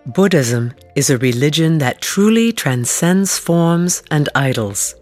Buddhism is a religion that truly transcends forms and idols.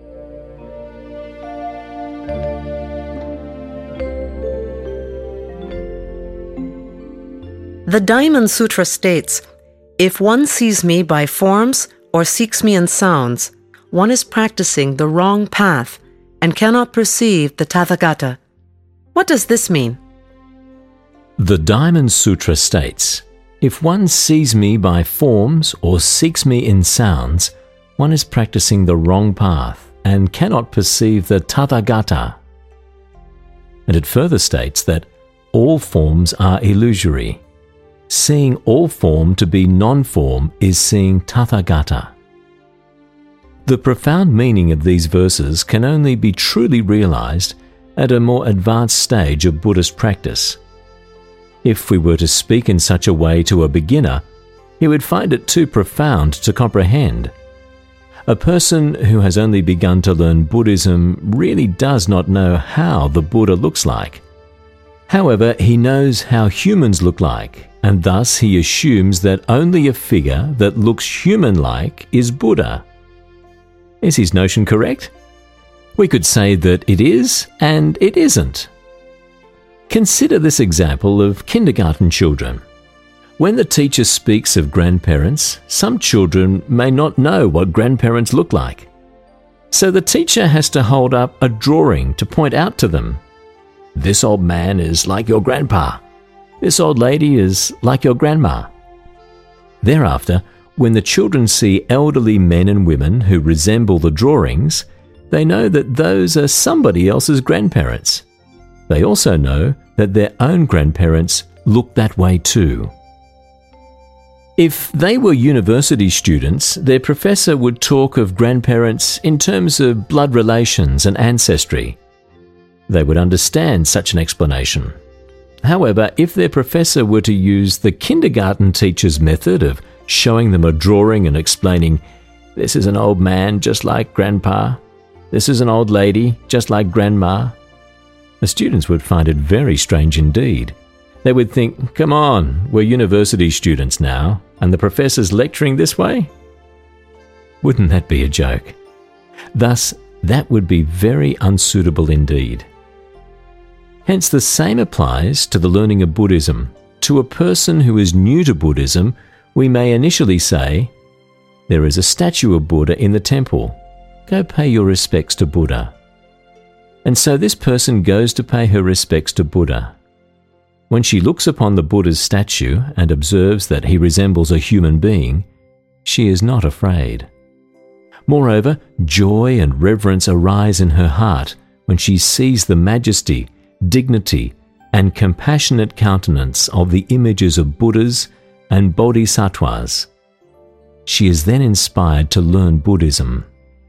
The Diamond Sutra states, "If one sees me by forms or seeks me in sounds, one is practicing the wrong path and cannot perceive the Tathagata." What does this mean? The Diamond Sutra states, "If one sees me by forms or seeks me in sounds, one is practicing the wrong path and cannot perceive the Tathagata." And it further states that all forms are illusory. Seeing all form to be non-form is seeing Tathagata. The profound meaning of these verses can only be truly realized at a more advanced stage of Buddhist practice. If we were to speak in such a way to a beginner, he would find it too profound to comprehend. A person who has only begun to learn Buddhism really does not know how the Buddha looks like. However, he knows how humans look like, and thus he assumes that only a figure that looks human-like is Buddha. Is his notion correct? We could say that it is and it isn't. Consider this example of kindergarten children. When the teacher speaks of grandparents, some children may not know what grandparents look like. So the teacher has to hold up a drawing to point out to them, "This old man is like your grandpa. This old lady is like your grandma." Thereafter, when the children see elderly men and women who resemble the drawings, they know that those are somebody else's grandparents. They also know that their own grandparents look that way too. If they were university students, their professor would talk of grandparents in terms of blood relations and ancestry. They would understand such an explanation. However, if their professor were to use the kindergarten teacher's method of showing them a drawing and explaining, "This is an old man just like grandpa. This is an old lady just like grandma," the students would find it very strange indeed. They would think, "Come on, we're university students now, and the professor's lecturing this way?" Wouldn't that be a joke? Thus, that would be very unsuitable indeed. Hence, the same applies to the learning of Buddhism. To a person who is new to Buddhism, we may initially say, "There is a statue of Buddha in the temple. Go pay your respects to Buddha." And so this person goes to pay her respects to Buddha. When she looks upon the Buddha's statue and observes that he resembles a human being, she is not afraid. Moreover, joy and reverence arise in her heart when she sees the majesty, dignity, and compassionate countenance of the images of Buddhas and Bodhisattvas. She is then inspired to learn Buddhism.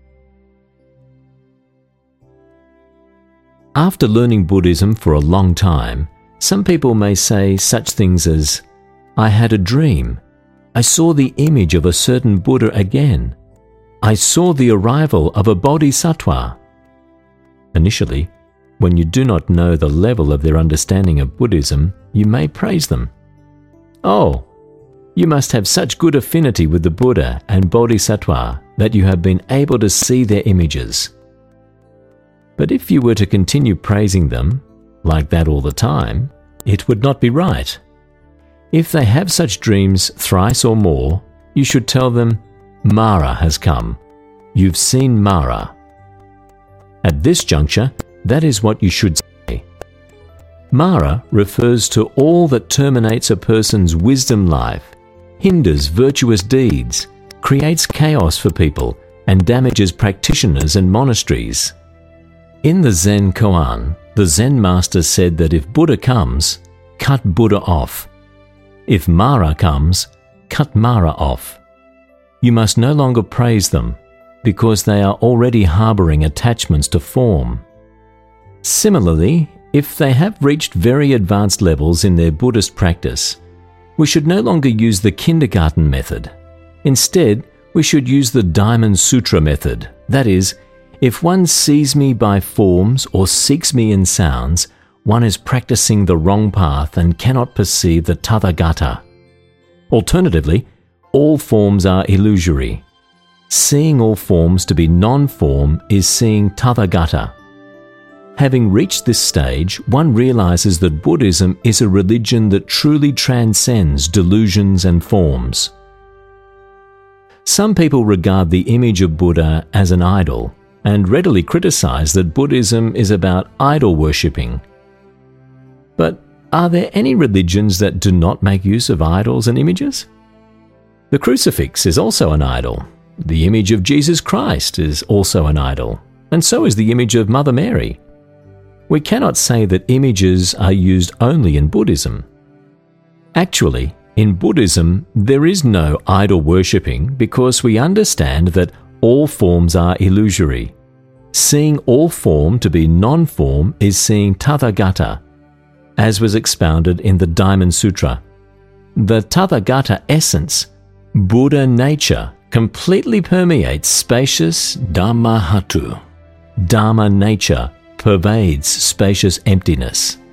After learning Buddhism for a long time, some people may say such things as, "I had a dream. I saw the image of a certain Buddha again. I saw the arrival of a Bodhisattva." Initially, when you do not know the level of their understanding of Buddhism, you may praise them. "Oh, you must have such good affinity with the Buddha and Bodhisattva that you have been able to see their images." But if you were to continue praising them like that all the time, it would not be right. If they have such dreams thrice or more, you should tell them, "Mara has come. You've seen Mara." At this juncture, that is what you should say. Mara refers to all that terminates a person's wisdom life, hinders virtuous deeds, creates chaos for people, and damages practitioners and monasteries. In the Zen Koan, the Zen master said that if Buddha comes, cut Buddha off. If Mara comes, cut Mara off. You must no longer praise them, because they are already harboring attachments to form. Similarly, if they have reached very advanced levels in their Buddhist practice, we should no longer use the kindergarten method. Instead, we should use the Diamond Sutra method. That is, if one sees me by forms or seeks me in sounds, one is practicing the wrong path and cannot perceive the Tathagata. Alternatively, all forms are illusory. Seeing all forms to be non-form is seeing Tathagata. Having reached this stage, one realizes that Buddhism is a religion that truly transcends delusions and forms. Some people regard the image of Buddha as an idol and readily criticize that Buddhism is about idol worshipping. But are there any religions that do not make use of idols and images? The crucifix is also an idol. The image of Jesus Christ is also an idol, and so is the image of Mother Mary. We cannot say that images are used only in Buddhism. Actually, in Buddhism, there is no idol worshipping because we understand that all forms are illusory. Seeing all form to be non-form is seeing Tathagata, as was expounded in the Diamond Sutra. The Tathagata essence, Buddha nature, completely permeates spacious Dhamma Hatu. Dharma nature pervades spacious emptiness.